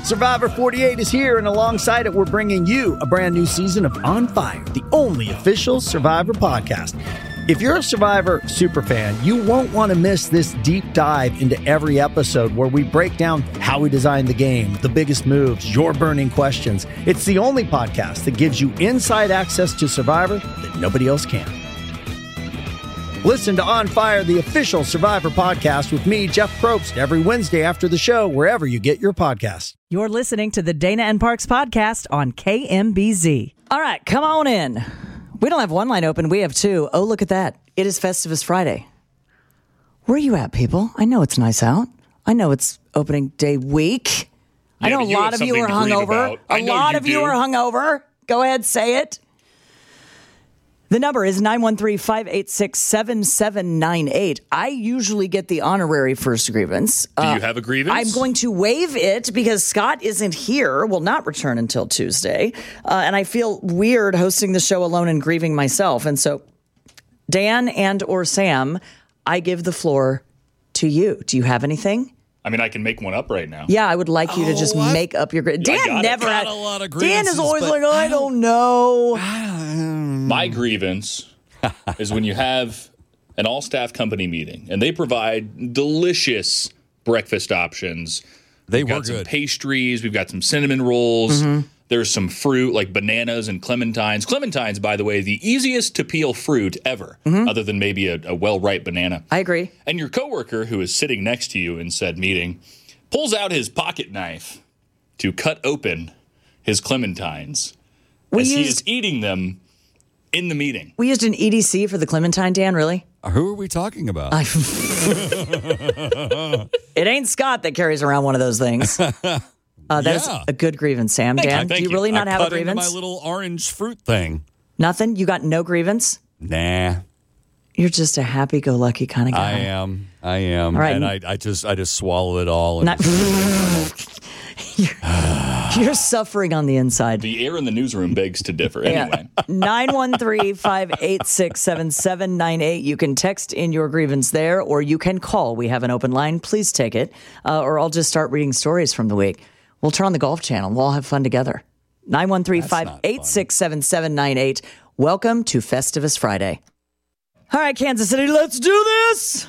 Survivor 48 is here, and alongside it, we're bringing you a brand new season of On Fire, the only official Survivor podcast. If you're a Survivor superfan, you won't want to miss this deep dive into every episode where we break down how we designed the game, the biggest moves, your burning questions. It's the only podcast that gives you inside access to Survivor that nobody else can. Listen to On Fire, the official Survivor podcast with me, Jeff Probst, every Wednesday after the show, wherever you get your podcasts. You're listening to the Dana and Parks podcast on KMBZ. All right, come on in. We don't have one line open. We have two. Oh, look at that. It is Festivus Friday. Where are you at, people? I know it's nice out. I know it's opening day week. Yeah, I know a lot of you are hungover. A lot of you are hungover. Go ahead, say it. The number is 913-586-7798. I usually get the honorary first grievance. Do you have a grievance? I'm going to waive it because Scott isn't here, will not return until Tuesday. And I feel weird hosting the show alone and grieving myself. And so, Dan and or Sam, I give the floor to you. Do you have anything? I mean, I can make one up right now. Yeah, I would like you to just make up your grievance. Dan never had a lot of Dan is grievances, always but like, I don't know. My grievance is when you have an all-staff company meeting and they provide delicious breakfast options. We've got some pastries. We've got some cinnamon rolls. Mm-hmm. There's some fruit like bananas and clementines. Clementines, by the way, the easiest to peel fruit ever, other than maybe a well-ripe banana. I agree. And your coworker who is sitting next to you in said meeting pulls out his pocket knife to cut open his clementines as he is eating them in the meeting. We used an EDC for the Clementine, Dan, really? Who are we talking about? It ain't Scott that carries around one of those things. That's a good grievance, Sam. Dan, do you really not have a grievance? My little orange fruit thing. Nothing? You got no grievance? Nah. You're just a happy-go-lucky kind of guy. I am. All right. And I just swallow it all. And You're suffering on the inside. The air in the newsroom begs to differ. Anyway. 913-586-7798. You can text in your grievance there, or you can call. We have an open line. Please take it. Or I'll just start reading stories from the week. We'll turn on the Golf Channel. We'll all have fun together. 913-586-7798. Welcome to Festivus Friday. All right, Kansas City, let's do this.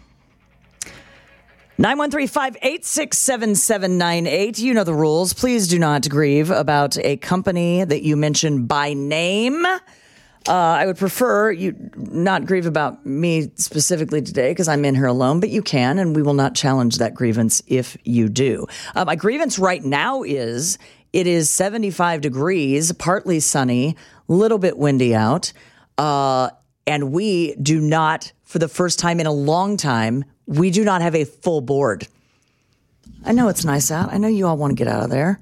913-586-7798. You know the rules. Please do not grieve about a company that you mention by name. I would prefer you not grieve about me specifically today because I'm in here alone, but you can, and we will not challenge that grievance if you do. My grievance right now is it is 75 degrees, partly sunny, a little bit windy out, and we do not, for the first time in a long time, we do not have a full board. I know it's nice out. I know you all want to get out of there.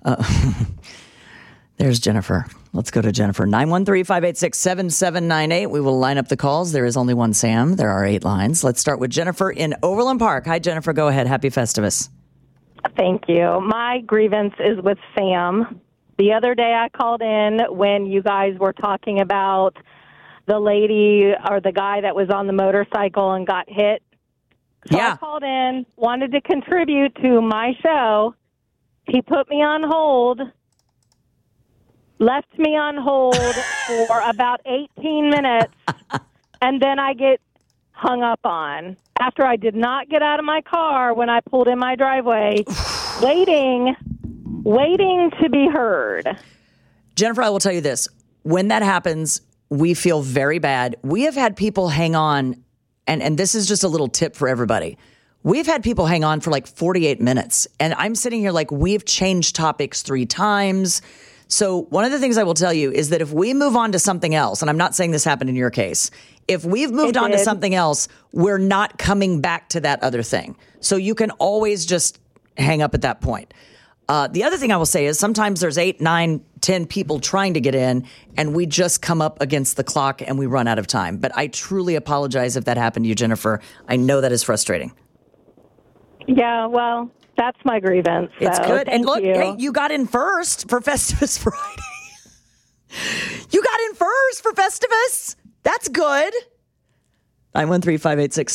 There's Jennifer. Let's go to Jennifer. 913-586-7798. We will line up the calls. There is only one Sam. There are 8 lines. Let's start with Jennifer in Overland Park. Hi, Jennifer. Go ahead. Happy Festivus. Thank you. My grievance is with Sam. The other day I called in when you guys were talking about the lady or the guy that was on the motorcycle and got hit. So I called in, wanted to contribute to my show. He put me on hold, left me on hold for about 18 minutes, and then I get hung up on. After I did not get out of my car when I pulled in my driveway, waiting to be heard. Jennifer, I will tell you this. When that happens, we feel very bad. We have had people hang on, and this is just a little tip for everybody. We've had people hang on for like 48 minutes, and I'm sitting here like we've changed topics 3 times. So one of the things I will tell you is that if we move on to something else, and I'm not saying this happened in your case, if we've moved on to something else, we're not coming back to that other thing. So you can always just hang up at that point. The other thing I will say is sometimes there's 8, 9, 10 people trying to get in, and we just come up against the clock and we run out of time. But I truly apologize if that happened to you, Jennifer. I know that is frustrating. Yeah, well, that's my grievance. So it's good. And look, you. hey, you got in first for Festivus Friday. You got in first for Festivus. That's good.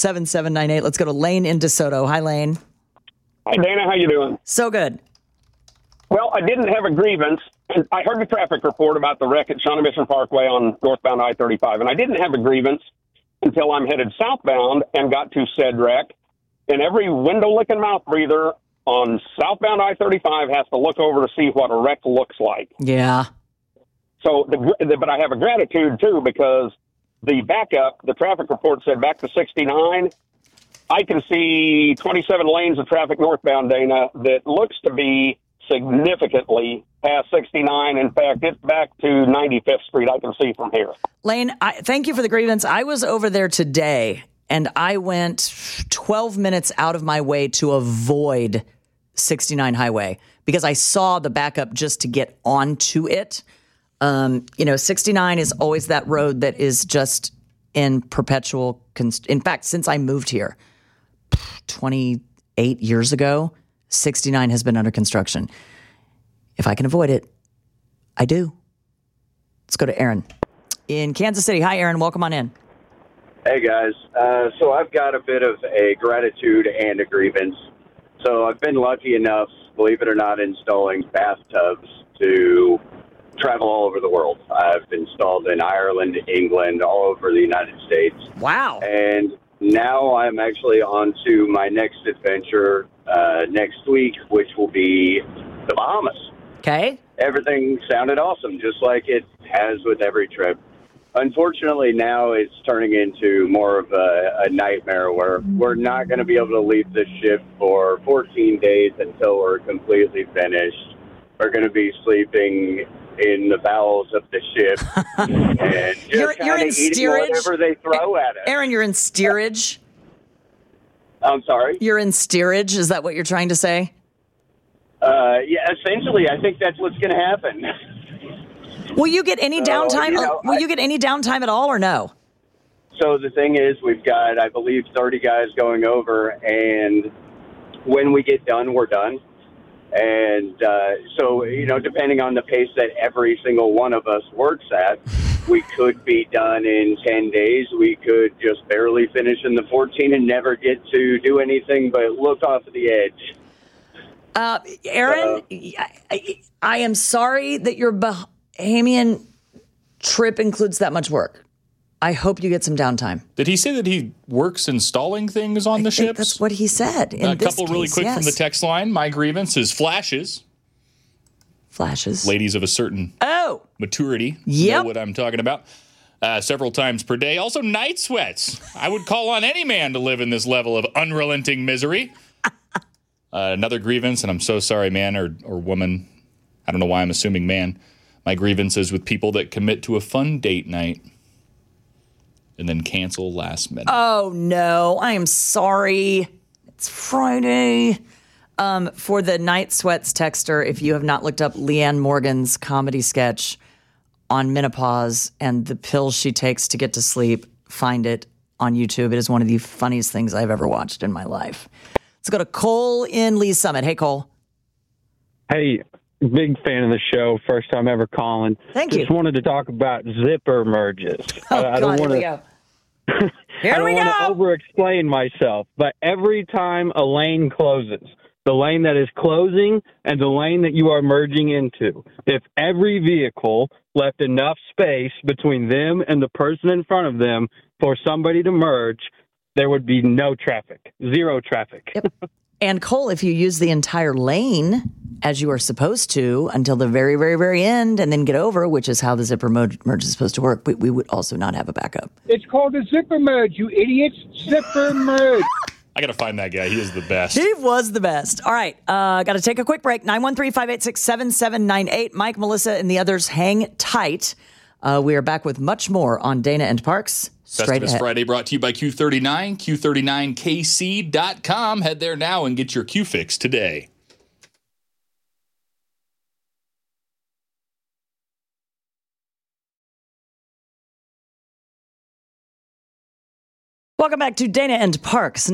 913-586-7798. Let's go to Lane in DeSoto. Hi, Lane. Hi, Dana. How you doing? So good. Well, I didn't have a grievance. I heard the traffic report about the wreck at Shawnee Mission Parkway on northbound I-35, and I didn't have a grievance until I'm headed southbound and got to said wreck. And every window-licking mouth breather on southbound I-35 has to look over to see what a wreck looks like. Yeah. So, but I have a gratitude, too, because the backup, the traffic report said back to 69. I can see 27 lanes of traffic northbound, Dana, that looks to be significantly past 69. In fact, it's back to 95th Street. I can see from here. Lane, thank you for the grievance. I was over there today, and I went 12 minutes out of my way to avoid 69 highway because I saw the backup just to get onto it. 69 is always that road that is just in perpetual. In fact, since I moved here 28 years ago, 69 has been under construction. If I can avoid it, I do. Let's go to Aaron in Kansas City. Hi, Aaron. Welcome on in. Hey, guys. So I've got a bit of a gratitude and a grievance. So I've been lucky enough, believe it or not, installing bathtubs to travel all over the world. I've installed in Ireland, England, all over the United States. Wow. And now I'm actually on to my next adventure next week, which will be the Bahamas. Okay. Everything sounded awesome, just like it has with every trip. Unfortunately, now it's turning into more of a nightmare where we're not going to be able to leave the ship for 14 days until we're completely finished. We're going to be sleeping in the bowels of the ship and just you're in eating steerage? whatever they throw at us. Aaron, you're in steerage? I'm sorry? You're in steerage? Is that what you're trying to say? Yeah, essentially, I think that's what's going to happen. Will you get any downtime? Will you get any downtime at all or no? So the thing is, we've got, I believe, 30 guys going over, and when we get done, we're done. And so, depending on the pace that every single one of us works at, we could be done in 10 days. We could just barely finish in the 14 and never get to do anything but look off the edge. Aaron, I am sorry that your Bahamian trip includes that much work. I hope you get some downtime. Did he say that he works installing things on the ships? That's what he said. A couple really quick from the text line. My grievance is flashes. Flashes. Ladies of a certain maturity know what I'm talking about. Several times per day. Also, night sweats. I would call on any man to live in this level of unrelenting misery. Another grievance, and I'm so sorry, man or woman. I don't know why I'm assuming man. My grievance is with people that commit to a fun date night and then cancel last minute. Oh, no. I am sorry. It's Friday. For the night sweats texter, if you have not looked up Leanne Morgan's comedy sketch on menopause and the pills she takes to get to sleep, find it on YouTube. It is one of the funniest things I've ever watched in my life. Let's go to Cole in Lee's Summit. Hey, Cole. Hey, big fan of the show. First time ever calling. Thank you. Just wanted to talk about zipper merges. I don't want to. I don't want to over-explain myself, but every time a lane closes, the lane that is closing and the lane that you are merging into, if every vehicle left enough space between them and the person in front of them for somebody to merge, there would be no traffic, zero traffic. Yep. And Cole, if you use the entire lane as you are supposed to until the very, very, very end and then get over, which is how the zipper merge is supposed to work, we would also not have a backup. It's called a zipper merge, you idiots. Zipper merge. I got to find that guy. He is the best. He was the best. All right. Got to take a quick break. 913-586-7798. Mike, Melissa, and the others, hang tight. We are back with much more on Dana and Parks. Festivus Friday brought to you by Q39, Q39KC.com. Head there now and get your Q fix today. Welcome back to Dana and Parks,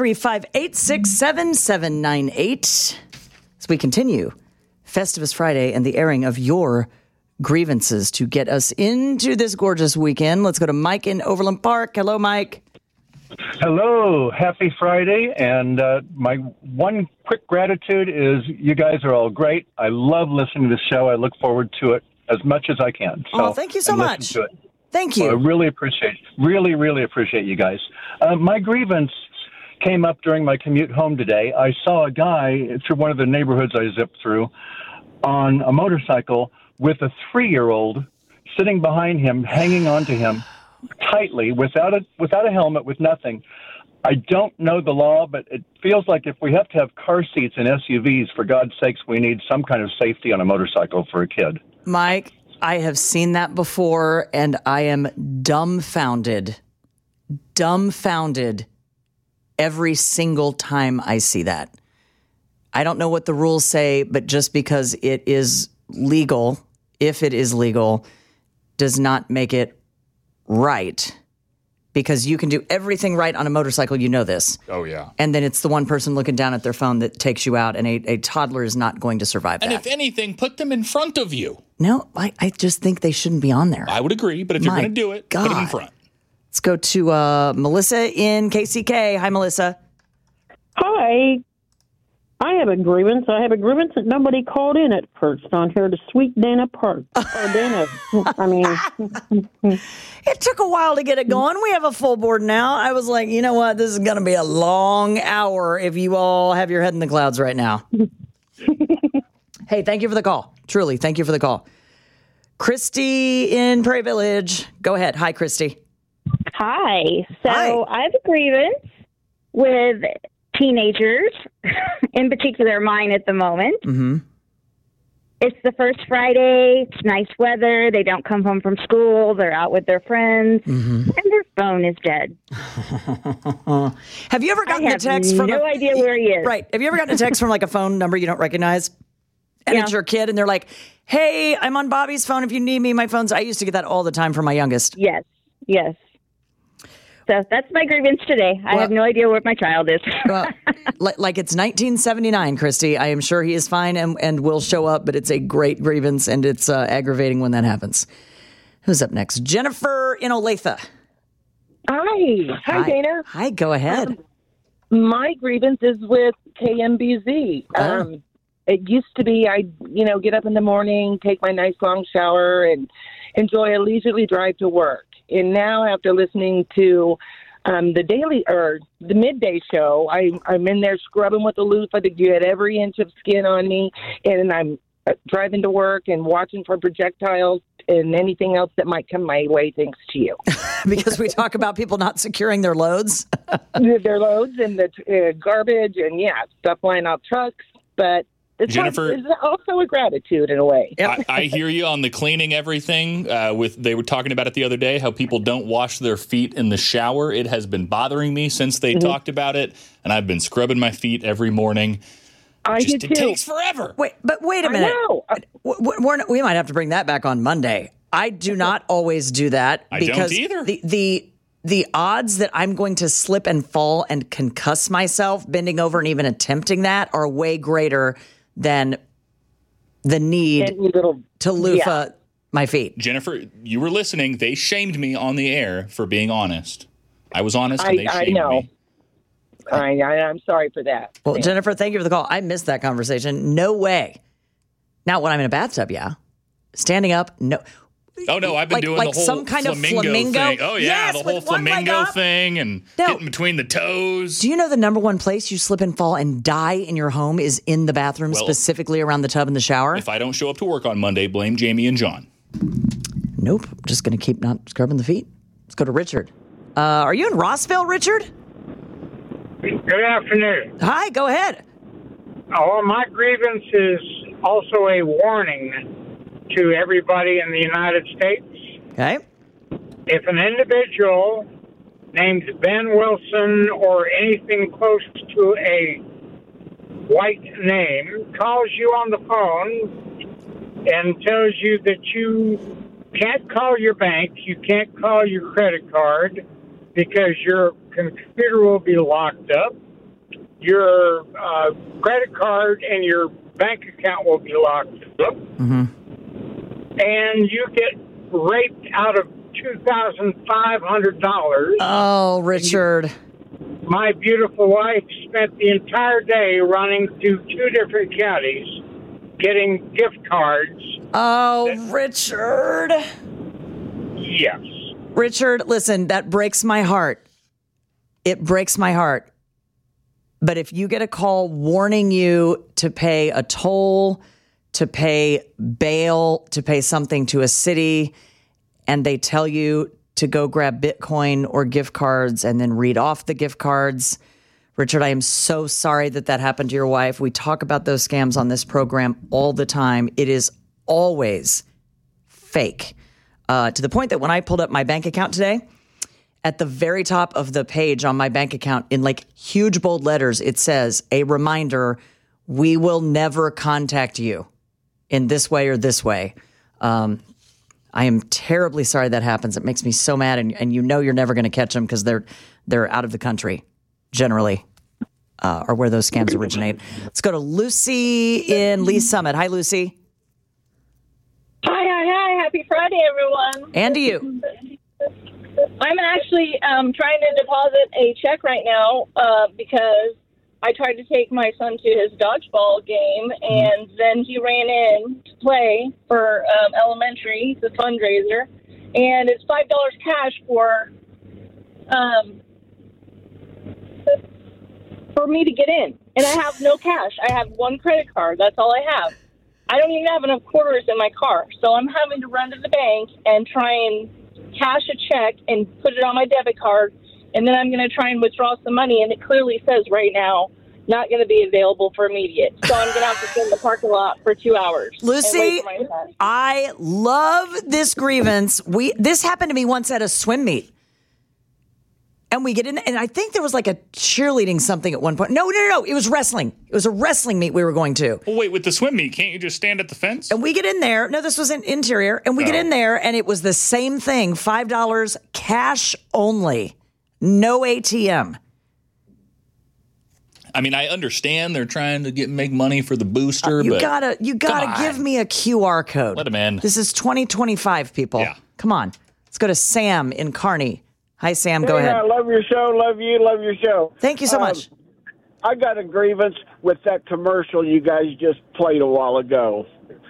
913-586-7798. As we continue, Festivus Friday and the airing of your grievances to get us into this gorgeous weekend. Let's go to Mike in Overland Park. Hello, Mike. Hello, happy Friday, and my one quick gratitude is you guys are all great. I love listening to the show. I look forward to it as much as I can. So thank you so much. Thank you. Well, I really appreciate you guys. My grievance came up during my commute home today. I saw a guy through one of the neighborhoods I zipped through on a motorcycle with a 3-year-old sitting behind him, hanging on to him tightly, without a helmet, with nothing. I don't know the law, but it feels like if we have to have car seats in SUVs, for God's sakes, we need some kind of safety on a motorcycle for a kid. Mike, I have seen that before, and I am dumbfounded every single time I see that. I don't know what the rules say, but just because it is legal, if it is legal, does not make it right, because you can do everything right on a motorcycle. You know this. Oh, yeah. And then it's the one person looking down at their phone that takes you out, and a toddler is not going to survive that. And if anything, put them in front of you. No, I just think they shouldn't be on there. I would agree, but if you're going to do it, put them in front. Let's go to Melissa in KCK. Hi, Melissa. Hi. I have a grievance. That nobody called in at first on here to Sweet Dana Park. Or Dana. I mean. It took a while to get it going. We have a full board now. I was like, you know what? This is going to be a long hour if you all have your head in the clouds right now. Hey, thank you for the call. Truly, thank you for the call. Christy in Prairie Village. Go ahead. Hi, Christy. Hi. So I have a grievance with teenagers, in particular mine at the moment. Mm-hmm. It's the first Friday. It's nice weather. They don't come home from school. They're out with their friends, and their phone is dead. Have you ever gotten a text from no idea where he is? Right. Have you ever gotten a text from like a phone number you don't recognize? And it's your kid, and they're like, hey, I'm on Bobby's phone. If you need me, my phone's... I used to get that all the time from my youngest. Yes. So that's my grievance today. I have no idea where my child is. Like it's 1979, Christy. I am sure he is fine and will show up, but it's a great grievance, and it's aggravating when that happens. Who's up next? Jennifer in Olathe. Hi, Dana. Hi, go ahead. My grievance is with KMBZ. It used to be I'd, get up in the morning, take my nice long shower, and enjoy a leisurely drive to work. And now, after listening to the midday show, I'm in there scrubbing with a loofah to get every inch of skin on me, and I'm driving to work and watching for projectiles and anything else that might come my way, thanks to you. Because we talk about people not securing their loads. Their loads and the garbage and, stuff flying off trucks. But Jennifer, it's also a gratitude in a way. I hear you on the cleaning everything. They were talking about it the other day, how people don't wash their feet in the shower. It has been bothering me since they talked about it, and I've been scrubbing my feet every morning. It takes forever. Wait a minute. I know. We might have to bring that back on Monday. I do not always do that. I because don't either. The odds that I'm going to slip and fall and concuss myself bending over and even attempting that are way greater than the need to loofah my feet. Jennifer, you were listening. They shamed me on the air for being honest. I was honest, and they shamed me. I'm sorry for that. Well, Jennifer, thank you for the call. I missed that conversation. No way. Now, when I'm in a bathtub, standing up, no. Oh, no, I've been doing the whole some kind flamingo of flamingo thing. Oh, yeah, yes, the whole flamingo thing and getting between the toes. Do you know the number one place you slip and fall and die in your home is in the bathroom, specifically around the tub and the shower? If I don't show up to work on Monday, blame Jamie and John. Nope. I'm just going to keep not scrubbing the feet. Let's go to Richard. Are you in Rossville, Richard? Good afternoon. Hi, go ahead. My grievance is also a warning to everybody in the United States. Okay. If an individual named Ben Wilson or anything close to a white name calls you on the phone and tells you that you can't call your bank, you can't call your credit card because your computer will be locked up, your credit card and your bank account will be locked up, and you get raped out of $2,500. Oh, Richard. my beautiful wife spent the entire day running through 2 different counties getting gift cards. Oh, Richard. Yes. Richard, listen, that breaks my heart. It breaks my heart. But if you get a call warning you to pay a toll, to pay bail, to pay something to a city, and they tell you to go grab Bitcoin or gift cards and then read off the gift cards. Richard, I am so sorry that happened to your wife. We talk about those scams on this program all the time. It is always fake. To the point that when I pulled up my bank account today, at the very top of the page on my bank account in like huge bold letters, it says, a reminder, we will never contact you in this way or this way. I am terribly sorry that happens. It makes me so mad. And you know you're never going to catch them because they're out of the country, generally, or where those scams originate. Let's go to Lucy in Lee Summit. Hi, Lucy. Hi. Happy Friday, everyone. And to you. I'm actually trying to deposit a check right now because I tried to take my son to his dodgeball game, and then he ran in to play for elementary. It's a fundraiser, and it's $5 cash for me to get in. And I have no cash. I have one credit card. That's all I have. I don't even have enough quarters in my car, so I'm having to run to the bank and try and cash a check and put it on my debit card, and then I'm going to try and withdraw some money, and it clearly says right now, not going to be available for immediate. So I'm going to have to sit in the parking lot for 2 hours. Lucy, I love this grievance. This happened to me once at a swim meet. And we get in, and I think there was like a cheerleading something at one point. No. It was wrestling. It was a wrestling meet we were going to. Well, wait, with the swim meet, can't you just stand at the fence? And we get in there. No, this was an interior. And we get in there, and it was the same thing. $5 cash only. No ATM. I mean, I understand they're trying to make money for the booster, you but gotta give me a QR code. Let him in. This is 2025, people. Yeah. Come on. Let's go to Sam in Kearney. Hi, Sam. Go ahead. I love your show. Love you. Love your show. Thank you so much. I got a grievance with that commercial you guys just played a while ago.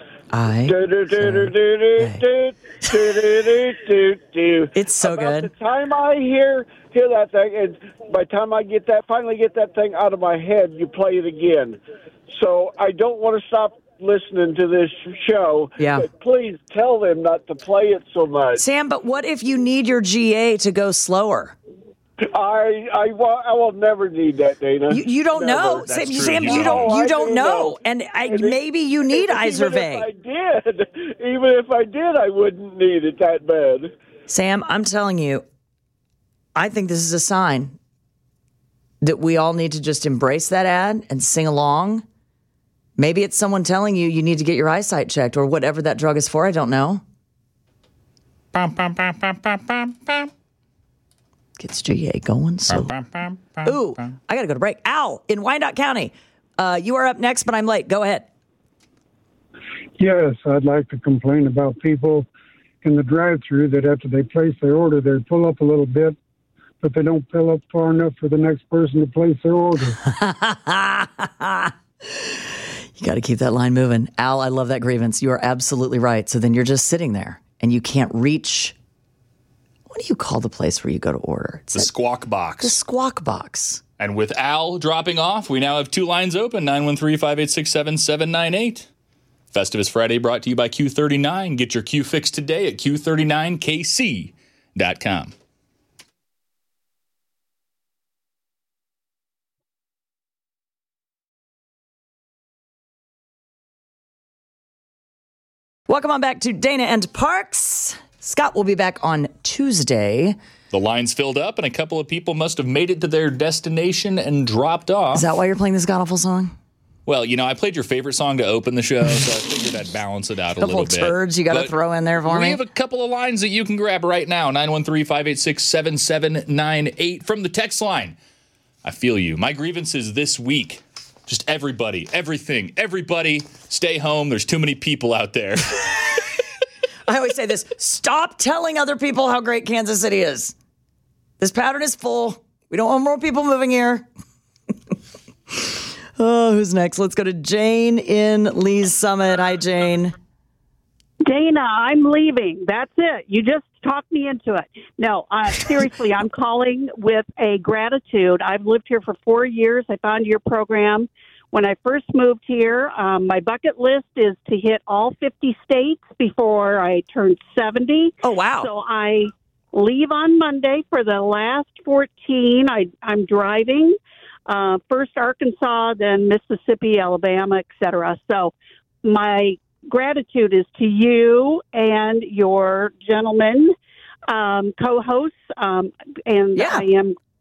It's so good. By the time I hear that thing, and by the time I finally get that thing out of my head, you play it again. So I don't want to stop listening to this show. Yeah. But please tell them not to play it so much. Sam, but what if you need your GA to go slower? I will never need that, Dana. You don't know, Sam. You don't know, and maybe you need Izervay. Even if I did, I wouldn't need it that bad. Sam, I'm telling you, I think this is a sign that we all need to just embrace that ad and sing along. Maybe it's someone telling you need to get your eyesight checked or whatever that drug is for. I don't know. Gets GA going. So, ooh, I got to go to break. Al in Wyandotte County. You are up next, but I'm late. Go ahead. Yes, I'd like to complain about people in the drive-thru that after they place their order, they pull up a little bit, but they don't pull up far enough for the next person to place their order. You got to keep that line moving. Al, I love that grievance. You are absolutely right. So then you're just sitting there and you can't reach. What do you call the place where you go to order? It's the Squawk Box. The Squawk Box. And with Al dropping off, we now have 2 lines open, 913-586-7798. Festivus Friday brought to you by Q39. Get your Q fix today at Q39KC.com. Welcome on back to Dana and Parks. Scott will be back on Tuesday. The line's filled up, and a couple of people must have made it to their destination and dropped off. Is that why you're playing this god-awful song? Well, I played your favorite song to open the show, so I figured I'd balance it out a little bit. Couple turds you got to throw in there for me? We have a couple of lines that you can grab right now, 913-586-7798 from the text line. I feel you. My grievances this week. Just everybody, everything, everybody, stay home. There's too many people out there. I always say this. Stop telling other people how great Kansas City is. This pattern is full. We don't want more people moving here. Oh, who's next? Let's go to Jane in Lee's Summit. Hi, Jane. Dana, I'm leaving. That's it. You just talked me into it. No, seriously, I'm calling with a gratitude. I've lived here for 4 years. I found your program when I first moved here. My bucket list is to hit all 50 states before I turn 70. Oh, wow. So I leave on Monday for the last 14. I'm driving. First Arkansas, then Mississippi, Alabama, etc. So my gratitude is to you and your gentleman co-hosts, and yeah.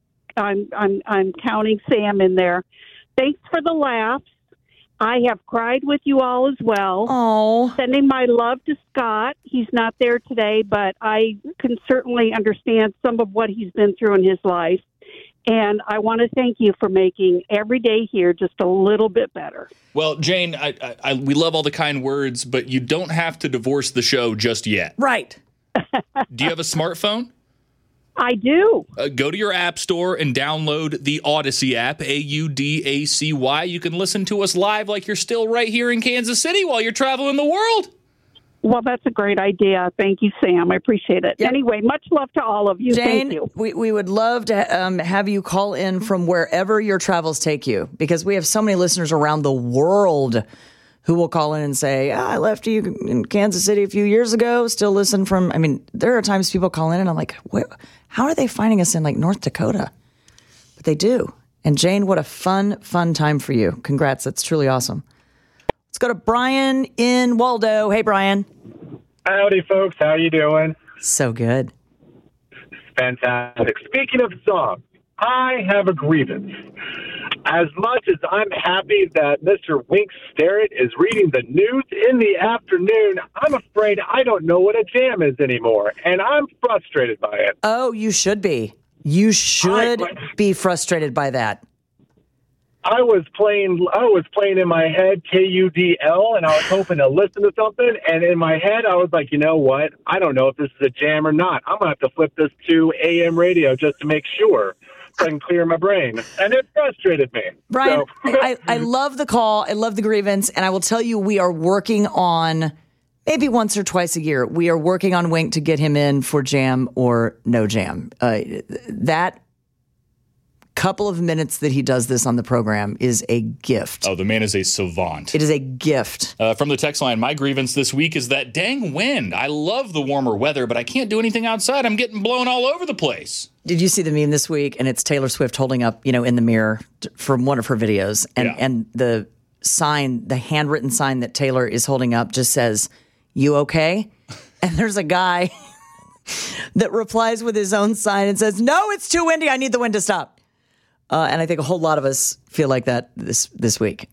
I'm counting Sam in there. Thanks for the laughs. I have cried with you all as well. Oh, sending my love to Scott. He's not there today, but I can certainly understand some of what he's been through in his life. And I want to thank you for making every day here just a little bit better. Well, Jane, we love all the kind words, but you don't have to divorce the show just yet. Right. Do you have a smartphone? I do. Go to your app store and download the Audacy app, AUDACY. You can listen to us live like you're still right here in Kansas City while you're traveling the world. Well, that's a great idea. Thank you, Sam. I appreciate it. Yep. Anyway, much love to all of you. Jane, thank you. We would love to have you call in from wherever your travels take you, because we have so many listeners around the world who will call in and say, I left you in Kansas City a few years ago, still listen from, there are times people call in and I'm like, how are they finding us in like North Dakota? But they do. And Jane, what a fun time for you. Congrats. That's truly awesome. Let's go to Brian in Waldo. Hey, Brian. Howdy, folks. How you doing? So good. Fantastic. Speaking of songs, I have a grievance. As much as I'm happy that Mr. Wink Starrett is reading the news in the afternoon, I'm afraid I don't know what a jam is anymore, and I'm frustrated by it. Oh, you should be. You should be frustrated by that. I was playing in my head KUDL, and I was hoping to listen to something. And in my head, I was like, you know what? I don't know if this is a jam or not. I'm going to have to flip this to AM radio just to make sure so I can clear my brain. And it frustrated me. Brian, so. I love the call. I love the grievance. And I will tell you, we are working on, maybe once or twice a year, we are working on Wink to get him in for jam or no jam. That couple of minutes that he does this on the program is a gift. Oh, the man is a savant. It is a gift. From the text line, my grievance this week is that dang wind. I love the warmer weather, but I can't do anything outside. I'm getting blown all over the place. Did you see the meme this week? And it's Taylor Swift holding up, in the mirror from one of her videos. And the sign, the handwritten sign that Taylor is holding up just says, "You okay?" And there's a guy that replies with his own sign and says, "No, it's too windy. I need the wind to stop." And I think a whole lot of us feel like that this week.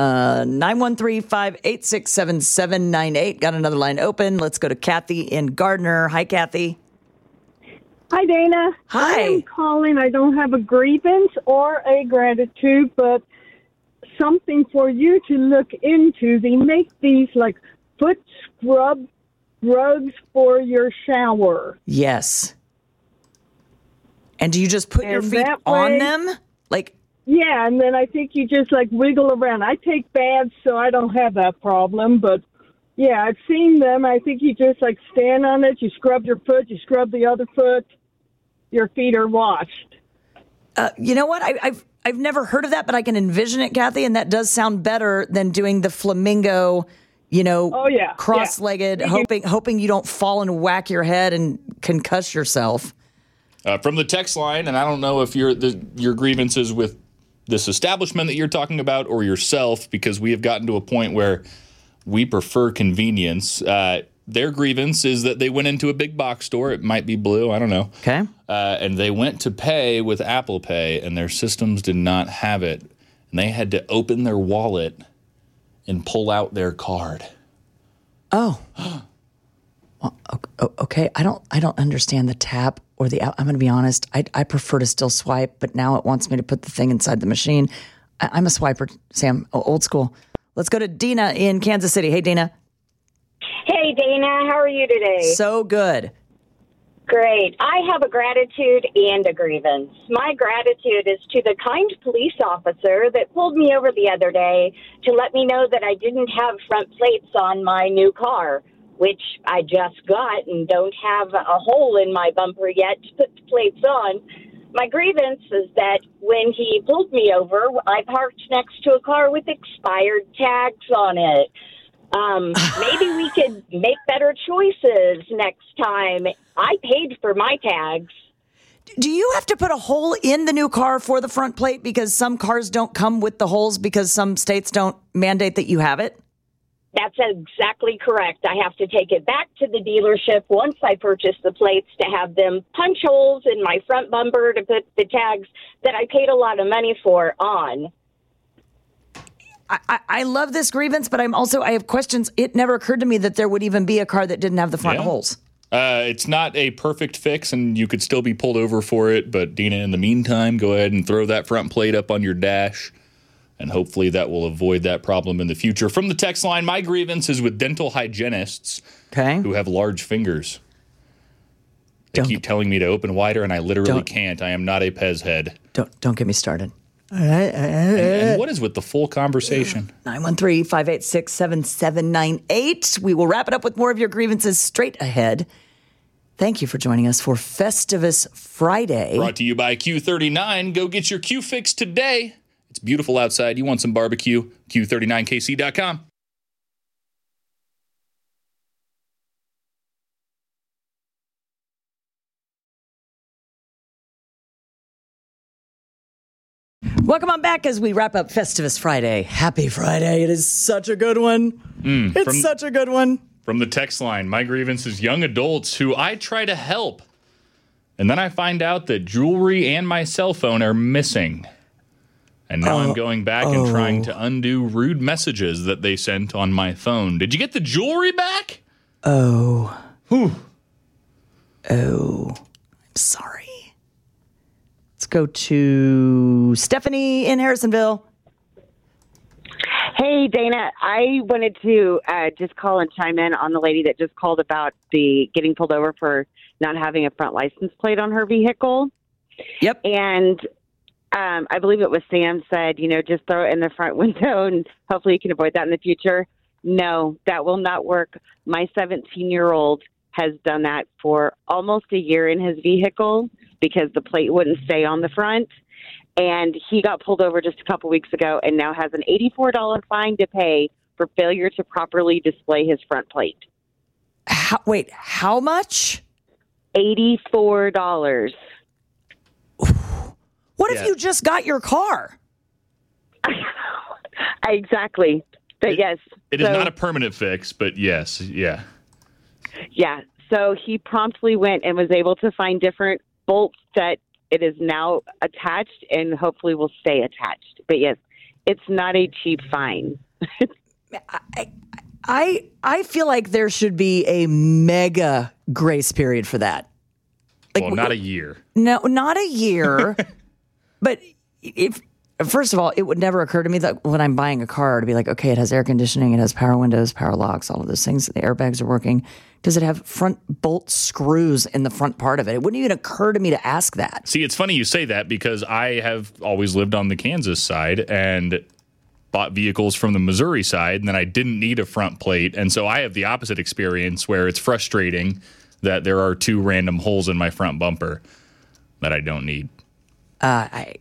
913-586-7798. Got another line open. Let's go to Kathy in Gardner. Hi, Kathy. Hi, Dana. Hi. I'm calling. I don't have a grievance or a gratitude, but something for you to look into. They make these like foot scrub rugs for your shower. Yes. And do you just put your feet on them? Yeah, and then I think you just wiggle around. I take baths, so I don't have that problem. But yeah, I've seen them. I think you just stand on it. You scrub your foot. You scrub the other foot. Your feet are washed. You know what? I've never heard of that, but I can envision it, Kathy, and that does sound better than doing the flamingo. Cross-legged, hoping you don't fall and whack your head and concuss yourself. From the text line, and I don't know if your grievance is with this establishment that you're talking about or yourself, because we have gotten to a point where we prefer convenience. Their grievance is that they went into a big box store. It might be Blue. I don't know. Okay. And they went to pay with Apple Pay, and their systems did not have it. And they had to open their wallet and pull out their card. Oh. Well, okay. I don't understand the tap or the app. I'm going to be honest. I prefer to still swipe, but now it wants me to put the thing inside the machine. I'm a swiper, Sam. Old school. Let's go to Dina in Kansas City. Hey, Dina. Hey, Dana. How are you today? So good. Great. I have a gratitude and a grievance. My gratitude is to the kind police officer that pulled me over the other day to let me know that I didn't have front plates on my new car, which I just got and don't have a hole in my bumper yet to put the plates on. My grievance is that when he pulled me over, I parked next to a car with expired tags on it. Maybe we could make better choices next time. I paid for my tags. Do you have to put a hole in the new car for the front plate because some cars don't come with the holes because some states don't mandate that you have it? That's exactly correct. I have to take it back to the dealership once I purchase the plates to have them punch holes in my front bumper to put the tags that I paid a lot of money for on. I love this grievance, but I have questions. It never occurred to me that there would even be a car that didn't have the front holes. It's not a perfect fix, and you could still be pulled over for it. But, Dina, in the meantime, go ahead and throw that front plate up on your dash, and hopefully that will avoid that problem in the future. From the text line, my grievance is with dental hygienists who have large fingers. They keep telling me to open wider, and I literally can't. I am not a Pez head. Don't get me started. And what is with the full conversation? 913-586-7798. We will wrap it up with more of your grievances straight ahead. Thank you for joining us for Festivus Friday. Brought to you by Q39. Go get your Q fix today. It's beautiful outside. You want some barbecue? Q39KC.com. Welcome on back as we wrap up Festivus Friday. Happy Friday. It is such a good one. It's such a good one. From the text line, my grievance is young adults who I try to help. And then I find out that jewelry and my cell phone are missing. And now I'm going back and trying to undo rude messages that they sent on my phone. Did you get the jewelry back? I'm sorry. Let's go to Stephanie in Harrisonville. Hey, Dana. I wanted to just call and chime in on the lady that just called about the getting pulled over for not having a front license plate on her vehicle. Yep. And I believe it was Sam said, just throw it in the front window and hopefully you can avoid that in the future. No, that will not work. My 17-year-old has done that for almost a year in his vehicle because the plate wouldn't stay on the front. And he got pulled over just a couple weeks ago and now has an $84 fine to pay for failure to properly display his front plate. Wait, how much? $84. What if you just got your car? Exactly. But yes. It is not a permanent fix, but yes. Yeah. Yeah. So he promptly went and was able to find different bolts that it is now attached and hopefully will stay attached. But yes, it's not a cheap fine. I feel like there should be a mega grace period for that. Well, not a year. No, not a year. But first of all, it would never occur to me that when I'm buying a car to be like, okay, it has air conditioning, it has power windows, power locks, all of those things. The airbags are working. Does it have front bolt screws in the front part of it? It wouldn't even occur to me to ask that. See, it's funny you say that because I have always lived on the Kansas side and bought vehicles from the Missouri side, and then I didn't need a front plate. And so I have the opposite experience where it's frustrating that there are two random holes in my front bumper that I don't need. I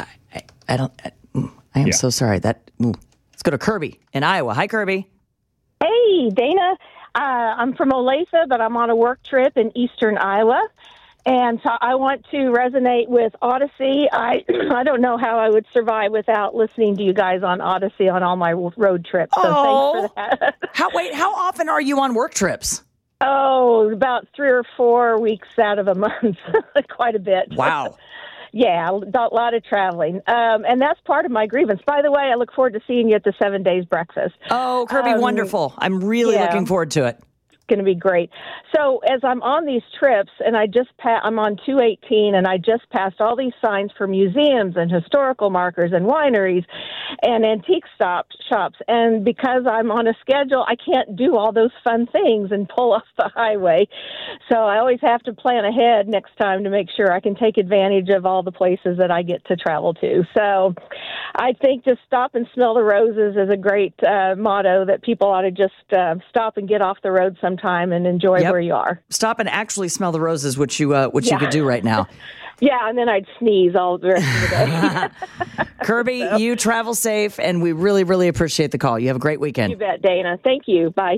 am so sorry. Let's go to Kirby in Iowa. Hi, Kirby. Hey, Dana. I'm from Olathe, but I'm on a work trip in eastern Iowa. And so I want to resonate with Odyssey. I don't know how I would survive without listening to you guys on Odyssey on all my road trips. So thanks for that. How often are you on work trips? Oh, about 3 or 4 weeks out of a month. Quite a bit. Wow. Yeah, a lot of traveling. And that's part of my grievance. By the way, I look forward to seeing you at the 7 Days breakfast. Oh, Kirby, wonderful. I'm really looking forward to it. going to be great. So as I'm on these trips, and I'm on 218, and I just passed all these signs for museums and historical markers and wineries and antique shops. And because I'm on a schedule, I can't do all those fun things and pull off the highway. So I always have to plan ahead next time to make sure I can take advantage of all the places that I get to travel to. So I think just stop and smell the roses is a great motto that people ought to just stop and get off the road sometime and enjoy where you are. Stop and actually smell the roses, which you could do right now. Yeah, and then I'd sneeze all the rest of the day. Kirby, you travel safe, and we really, really appreciate the call. You have a great weekend. You bet, Dana. Thank you. Bye.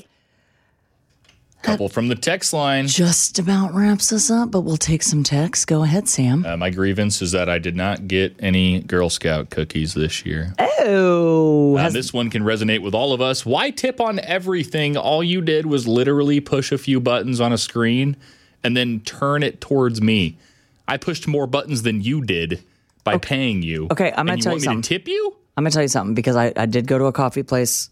Couple from the text line. Just about wraps us up, but we'll take some texts. Go ahead, Sam. My grievance is that I did not get any Girl Scout cookies this year. Oh. This one can resonate with all of us. Why tip on everything? All you did was literally push a few buttons on a screen and then turn it towards me. I pushed more buttons than you did by paying you. Okay, I'm going to tell you something. You want me to tip you? I'm going to tell you something because I did go to a coffee place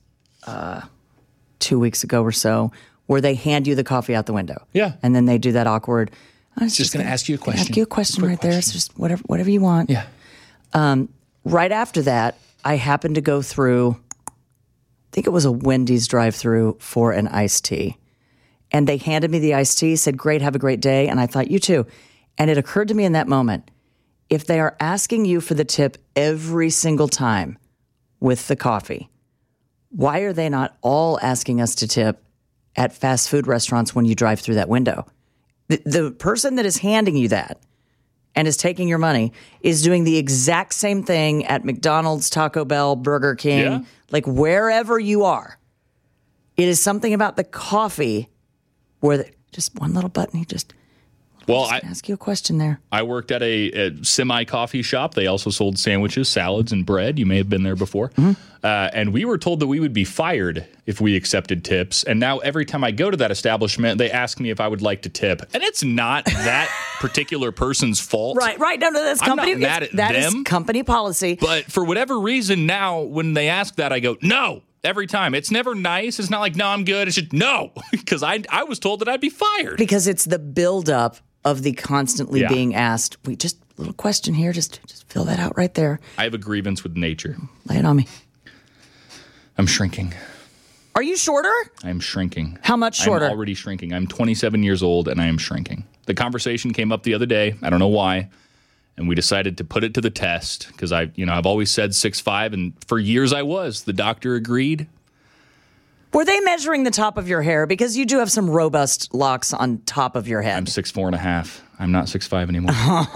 2 weeks ago or so where they hand you the coffee out the window. Yeah. And then they do that awkward. I was just going to ask you a question. Ask you a question right there. It's just whatever you want. Yeah. Right after that, I happened to go through, I think it was a Wendy's drive-through for an iced tea. And they handed me the iced tea, said, great, have a great day. And I thought, you too. And it occurred to me in that moment, if they are asking you for the tip every single time with the coffee, why are they not all asking us to tip at fast food restaurants when you drive through that window? The person that is handing you that and is taking your money is doing the exact same thing at McDonald's, Taco Bell, Burger King, like wherever you are. It is something about the coffee where just one little button, he just... Well, I ask you a question there. I worked at a semi-coffee shop. They also sold sandwiches, salads, and bread. You may have been there before. Mm-hmm. And we were told that we would be fired if we accepted tips. And now every time I go to that establishment, they ask me if I would like to tip. And it's not that particular person's fault. Right. No, that's company. I'm not mad at them. That is company policy. But for whatever reason now, when they ask that, I go, no. Every time. It's never nice. It's not like, no, I'm good. It's just, no. Because I was told that I'd be fired. Because it's the buildup of the constantly being asked. We just a little question here. Just fill that out right there. I have a grievance with nature. Lay it on me. I'm shrinking. Are you shorter? I'm shrinking. How much shorter? I'm already shrinking. I'm 27 years old and I am shrinking. The conversation came up the other day. I don't know why. And we decided to put it to the test because I've always said 6'5", and for years I was. The doctor agreed. Were they measuring the top of your hair? Because you do have some robust locks on top of your head. I'm 6'4.5". I'm not 6'5" anymore.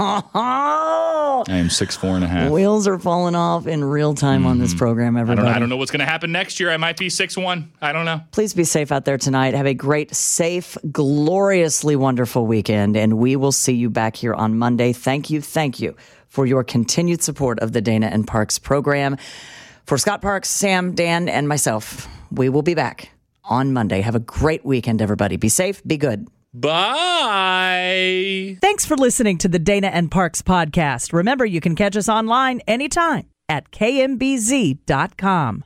I am 6'4.5". Wheels are falling off in real time on this program, everybody. I don't know what's going to happen next year. I might be 6'1". I don't know. Please be safe out there tonight. Have a great, safe, gloriously wonderful weekend, and we will see you back here on Monday. Thank you for your continued support of the Dana and Parks program. For Scott Parks, Sam, Dan, and myself, we will be back on Monday. Have a great weekend, everybody. Be safe, be good. Bye. Thanks for listening to the Dana and Parks podcast. Remember, you can catch us online anytime at kmbz.com.